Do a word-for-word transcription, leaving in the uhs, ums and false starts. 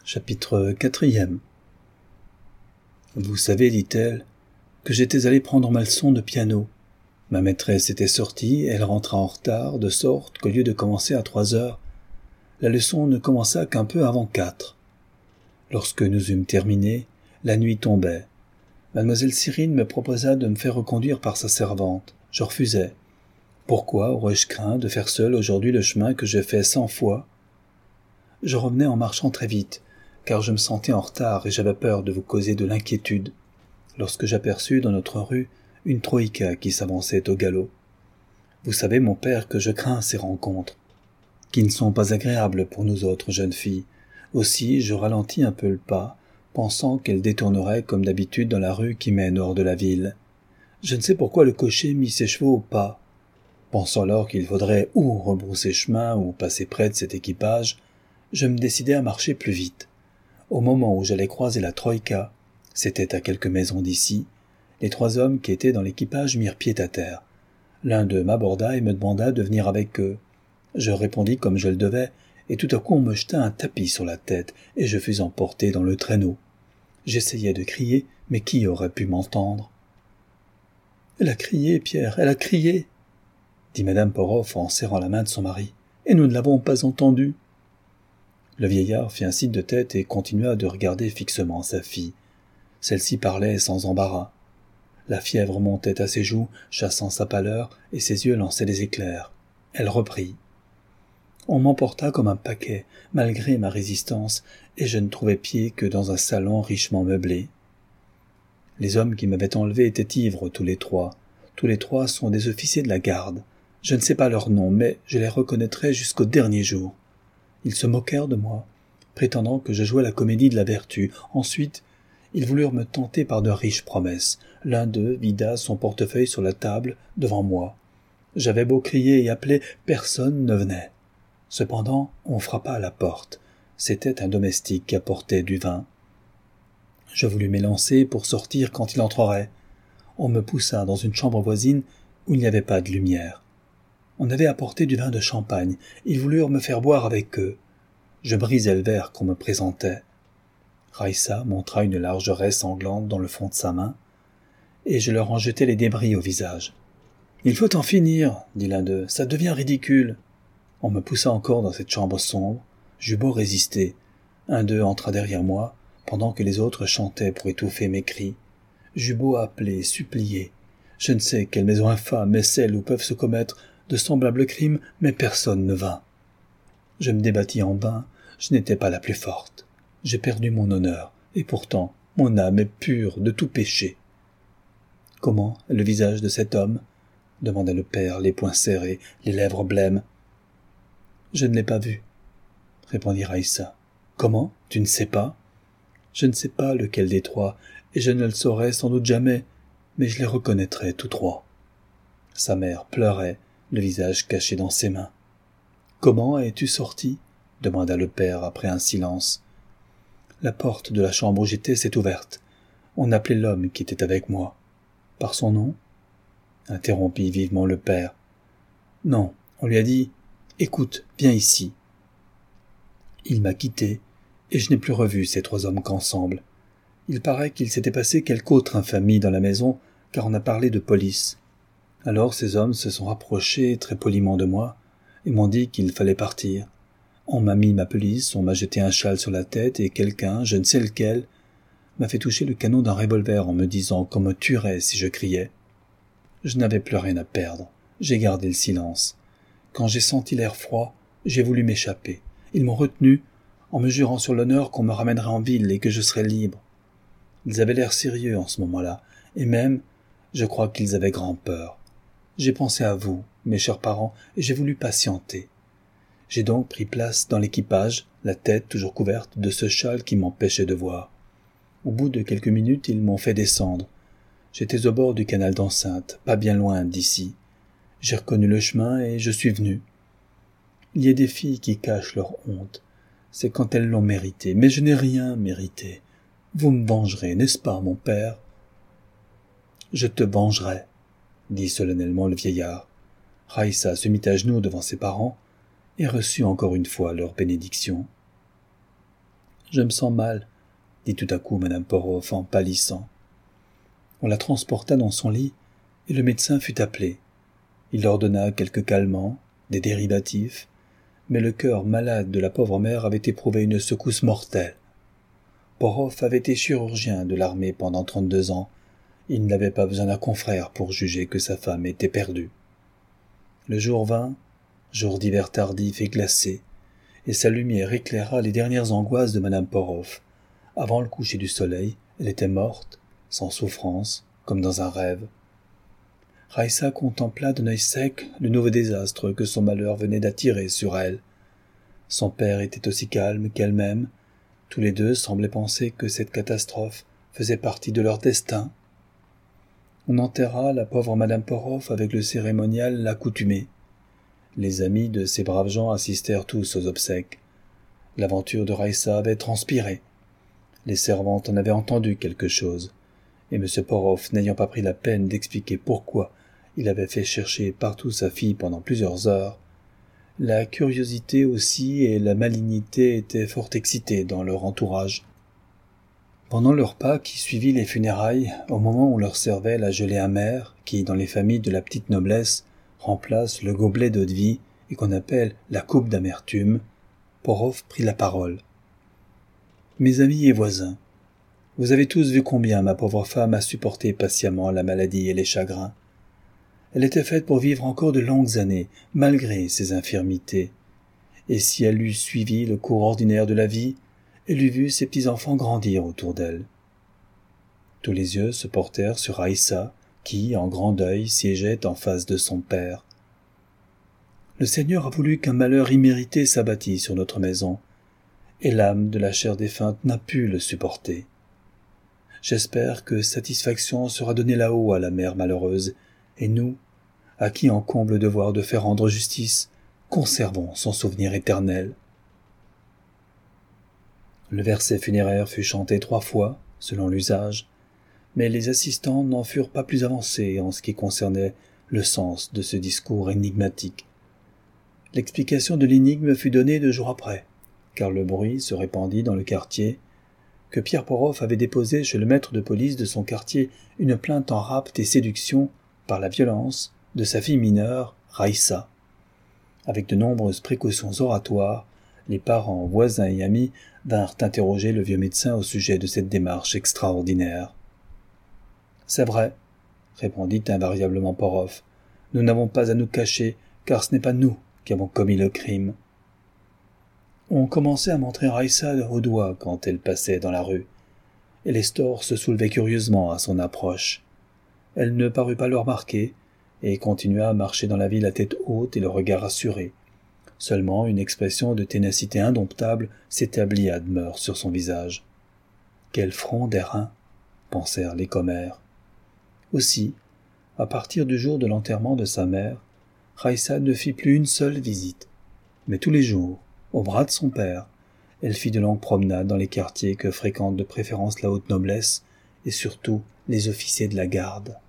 Chapitre quatrième. Vous savez, dit-elle, que j'étais allé prendre ma leçon de piano. Ma maîtresse était sortie, elle rentra en retard, de sorte qu'au lieu de commencer à trois heures, la leçon ne commença qu'un peu avant quatre. Lorsque nous eûmes terminé, la nuit tombait. Mademoiselle Cyrine me proposa de me faire reconduire par sa servante. Je refusai. Pourquoi aurais-je craint de faire seul aujourd'hui le chemin que j'ai fait cent fois? Je revenais en marchant très vite, car je me sentais en retard et j'avais peur de vous causer de l'inquiétude, lorsque j'aperçus dans notre rue une troïka qui s'avançait au galop. Vous savez, mon père, que je crains ces rencontres, qui ne sont pas agréables pour nous autres jeunes filles. Aussi, je ralentis un peu le pas, pensant qu'elle détournerait comme d'habitude dans la rue qui mène hors de la ville. Je ne sais pourquoi le cocher mit ses chevaux au pas. Pensant alors qu'il faudrait ou rebrousser chemin ou passer près de cet équipage, je me décidai à marcher plus vite. Au moment où j'allais croiser la troïka, c'était à quelques maisons d'ici, les trois hommes qui étaient dans l'équipage mirent pied à terre. L'un d'eux m'aborda et me demanda de venir avec eux. Je répondis comme je le devais, et tout à coup on me jeta un tapis sur la tête, et je fus emporté dans le traîneau. J'essayais de crier, mais qui aurait pu m'entendre? « Elle a crié, Pierre, elle a crié !» dit madame Poroff en serrant la main de son mari, « et nous ne l'avons pas entendue. » Le vieillard fit un signe de tête et continua de regarder fixement sa fille. Celle-ci parlait sans embarras. La fièvre montait à ses joues, chassant sa pâleur, et ses yeux lançaient des éclairs. Elle reprit. On m'emporta comme un paquet, malgré ma résistance, et je ne trouvais pied que dans un salon richement meublé. Les hommes qui m'avaient enlevé étaient ivres tous les trois. Tous les trois sont des officiers de la garde. Je ne sais pas leur nom, mais je les reconnaîtrai jusqu'au dernier jour. Ils se moquèrent de moi, prétendant que je jouais la comédie de la vertu. Ensuite, ils voulurent me tenter par de riches promesses. L'un d'eux vida son portefeuille sur la table devant moi. J'avais beau crier et appeler, personne ne venait. Cependant, on frappa à la porte. C'était un domestique qui apportait du vin. Je voulus m'élancer pour sortir quand il entrerait. On me poussa dans une chambre voisine où il n'y avait pas de lumière. On avait apporté du vin de champagne. Ils voulurent me faire boire avec eux. Je brisai le verre qu'on me présentait. Raïssa montra une large raie sanglante dans le fond de sa main, et je leur en jetai les débris au visage. « Il faut en finir, » dit l'un d'eux, « ça devient ridicule. » On me poussa encore dans cette chambre sombre. J'eus beau résister. Un d'eux entra derrière moi, pendant que les autres chantaient pour étouffer mes cris. J'eus beau appeler, supplier. Je ne sais quelle maison infâme est celle où peuvent se commettre de semblables crimes, mais personne ne vint. Je me débattis en vain, je n'étais pas la plus forte. J'ai perdu mon honneur, et pourtant mon âme est pure de tout péché. « Comment est le visage de cet homme ?» demanda le père, les poings serrés, les lèvres blêmes. « Je ne l'ai pas vu, » répondit Raïssa. « Comment? Tu ne sais pas ?»« Je ne sais pas lequel des trois, et je ne le saurai sans doute jamais, mais je les reconnaîtrai tous trois. » Sa mère pleurait, le visage caché dans ses mains. « Comment es-tu sorti ?» demanda le père après un silence. « La porte de la chambre où j'étais s'est ouverte. On appelait l'homme qui était avec moi. »« Par son nom ?» interrompit vivement le père. « Non, on lui a dit « Écoute, viens ici. » Il m'a quitté, et je n'ai plus revu ces trois hommes qu'ensemble. Il paraît qu'il s'était passé quelque autre infamie dans la maison, car on a parlé de police. Alors ces hommes se sont rapprochés très poliment de moi, et m'ont dit qu'il fallait partir. On m'a mis ma pelisse, on m'a jeté un châle sur la tête, et quelqu'un, je ne sais lequel, m'a fait toucher le canon d'un revolver en me disant qu'on me tuerait si je criais. Je n'avais plus rien à perdre. J'ai gardé le silence. Quand j'ai senti l'air froid, j'ai voulu m'échapper. Ils m'ont retenu, en me jurant sur l'honneur qu'on me ramènerait en ville et que je serais libre. Ils avaient l'air sérieux en ce moment-là, et même, je crois qu'ils avaient grand peur. J'ai pensé à vous, mes chers parents, et j'ai voulu patienter. J'ai donc pris place dans l'équipage, la tête toujours couverte de ce châle qui m'empêchait de voir. Au bout de quelques minutes, ils m'ont fait descendre. J'étais au bord du canal d'Enceinte, pas bien loin d'ici. J'ai reconnu le chemin et je suis venu. Il y a des filles qui cachent leur honte. C'est quand elles l'ont mérité, mais je n'ai rien mérité. Vous me vengerez, n'est-ce pas, mon père ? Je te vengerai, dit solennellement le vieillard. Raïssa se mit à genoux devant ses parents et reçut encore une fois leur bénédiction. « Je me sens mal, » dit tout à coup madame Porhoff en pâlissant. On la transporta dans son lit et le médecin fut appelé. Il ordonna quelques calmants, des dérivatifs, mais le cœur malade de la pauvre mère avait éprouvé une secousse mortelle. Porhoff avait été chirurgien de l'armée pendant trente-deux ans. Il n'avait pas besoin d'un confrère pour juger que sa femme était perdue. Le jour vint, jour d'hiver tardif et glacé, et sa lumière éclaira les dernières angoisses de madame Porhoff. Avant le coucher du soleil, elle était morte, sans souffrance, comme dans un rêve. Raïssa contempla d'un œil sec le nouveau désastre que son malheur venait d'attirer sur elle. Son père était aussi calme qu'elle-même. Tous les deux semblaient penser que cette catastrophe faisait partie de leur destin. On enterra la pauvre madame Porhoff avec le cérémonial accoutumé. Les amis de ces braves gens assistèrent tous aux obsèques. L'aventure de Raïssa avait transpiré. Les servantes en avaient entendu quelque chose, et M. Porhoff, n'ayant pas pris la peine d'expliquer pourquoi il avait fait chercher partout sa fille pendant plusieurs heures, la curiosité aussi et la malignité étaient fort excitées dans leur entourage. Pendant le repas qui suivit les funérailles, au moment où on leur servait la gelée amère, qui, dans les familles de la petite noblesse, remplace le gobelet d'eau-de-vie et qu'on appelle la coupe d'amertume, Porhoff prit la parole. « Mes amis et voisins, vous avez tous vu combien ma pauvre femme a supporté patiemment la maladie et les chagrins. Elle était faite pour vivre encore de longues années, malgré ses infirmités. Et si elle eût suivi le cours ordinaire de la vie, elle eût vu ses petits-enfants grandir autour d'elle. » Tous les yeux se portèrent sur Raïssa, qui, en grand deuil, siégeait en face de son père. « Le Seigneur a voulu qu'un malheur immérité s'abattît sur notre maison, et l'âme de la chère défunte n'a pu le supporter. J'espère que satisfaction sera donnée là-haut à la mère malheureuse, et nous, à qui incombe le devoir de faire rendre justice, conservons son souvenir éternel. » Le verset funéraire fut chanté trois fois, selon l'usage, mais les assistants n'en furent pas plus avancés en ce qui concernait le sens de ce discours énigmatique. L'explication de l'énigme fut donnée deux jours après, car le bruit se répandit dans le quartier, que Pierre Porhoff avait déposé chez le maître de police de son quartier une plainte en rapt et séduction par la violence de sa fille mineure, Raïssa. Avec de nombreuses précautions oratoires, les parents, voisins et amis vinrent interroger le vieux médecin au sujet de cette démarche extraordinaire. « C'est vrai, » répondit invariablement Porhoff. « Nous n'avons pas à nous cacher, car ce n'est pas nous qui avons commis le crime. » On commençait à montrer Raïssa au doigt quand elle passait dans la rue, et les stores se soulevaient curieusement à son approche. Elle ne parut pas le remarquer, et continua à marcher dans la ville la tête haute et le regard assuré. Seulement une expression de ténacité indomptable s'établit à demeure sur son visage. « Quel front d'airain !» pensèrent les commères. Aussi, à partir du jour de l'enterrement de sa mère, Raïssa ne fit plus une seule visite, mais tous les jours, au bras de son père, elle fit de longues promenades dans les quartiers que fréquentent de préférence la haute noblesse et surtout les officiers de la garde.